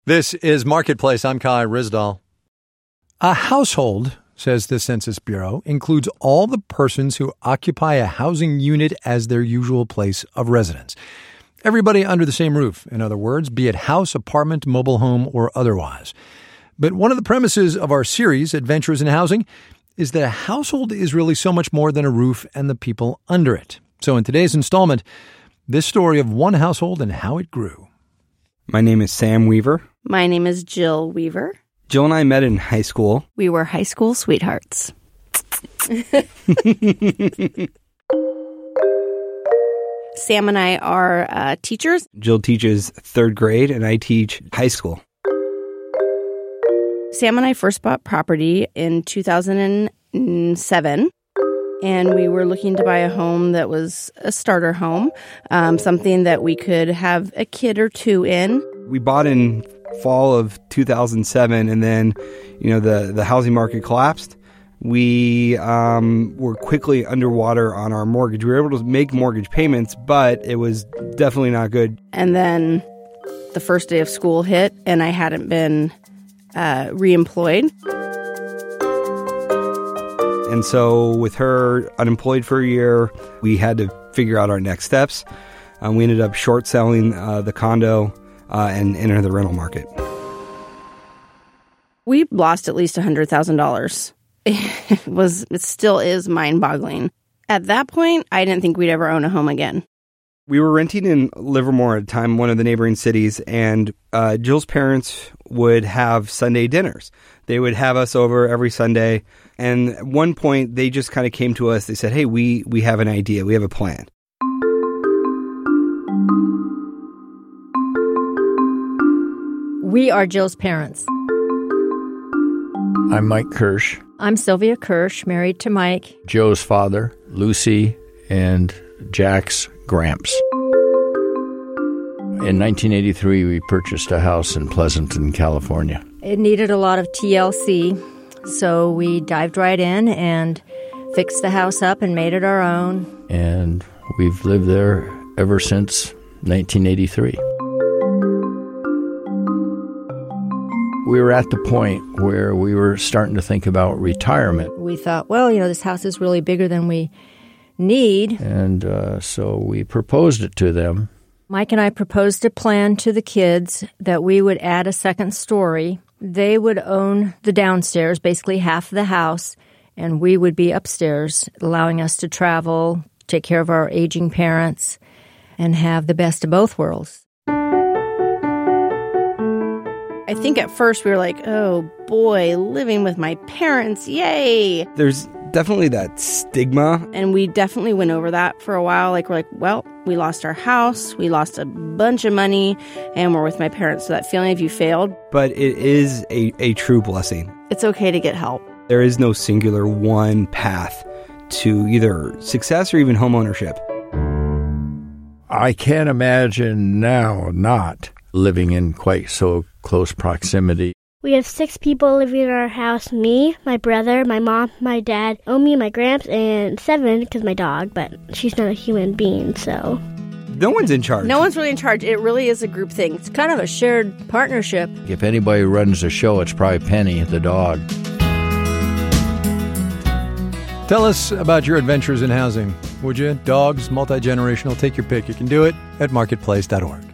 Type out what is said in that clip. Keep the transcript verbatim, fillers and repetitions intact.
This is Marketplace. I'm Kai Risdall. A household, says the Census Bureau, includes all the persons who occupy a housing unit as their usual place of residence. Everybody under the same roof, in other words, be it house, apartment, mobile home, or otherwise. But one of the premises of our series, Adventures in Housing, is that a household is really so much more than a roof and the people under it. So in today's installment, this story of one household and how it grew. My name is Sam Weaver. My name is Jill Weaver. Jill and I met in high school. We were high school sweethearts. Sam and I are uh, teachers. Jill teaches third grade, and I teach high school. Sam and I first bought property in two thousand seven, and we were looking to buy a home that was a starter home, um, something that we could have a kid or two in. We bought in fall of two thousand seven, and then, you know, the, the housing market collapsed. We um, were quickly underwater on our mortgage. We were able to make mortgage payments, but it was definitely not good. And then the first day of school hit, and I hadn't been uh, reemployed. And so with her unemployed for a year, we had to figure out our next steps. Um, we ended up short selling uh, the condo uh, and enter the rental market. We lost at least one hundred thousand dollars. It was, it still is mind-boggling. At that point, I didn't think we'd ever own a home again. We were renting in Livermore at the time, one of the neighboring cities, and uh, Jill's parents would have Sunday dinners. They would have us over every Sunday, and at one point, they just kind of came to us. They said, hey, we, we have an idea. We have a plan. We are Jill's parents. I'm Mike Kirsch. I'm Sylvia Kirsch, married to Mike. Joe's father, Lucy, and Jack's Gramps. In nineteen eighty-three, we purchased a house in Pleasanton, California. It needed a lot of T L C, so we dived right in and fixed the house up and made it our own. And we've lived there ever since nineteen eighty-three. We were at the point where we were starting to think about retirement. We thought, well, you know, this house is really bigger than we need. And uh, so we proposed it to them. Mike and I proposed a plan to the kids that we would add a second story. They would own the downstairs, basically half the house, and we would be upstairs, allowing us to travel, take care of our aging parents, and have the best of both worlds. I think at first we were like, oh boy, living with my parents, yay! There's definitely that stigma. And we definitely went over that for a while. Like, we're like, well, we lost our house, we lost a bunch of money, and we're with my parents. So that feeling of you failed. But it is a, a true blessing. It's okay to get help. There is no singular one path to either success or even homeownership. I can't imagine now not living in quite so close proximity. We have six people living in our house. Me, my brother, my mom, my dad, Omi, my gramps, and seven, because my dog, but she's not a human being, so... No one's in charge. No one's really in charge. It really is a group thing. It's kind of a shared partnership. If anybody runs the show, it's probably Penny, the dog. Tell us about your adventures in housing, would you? Dogs, multi-generational, take your pick. You can do it at marketplace dot org.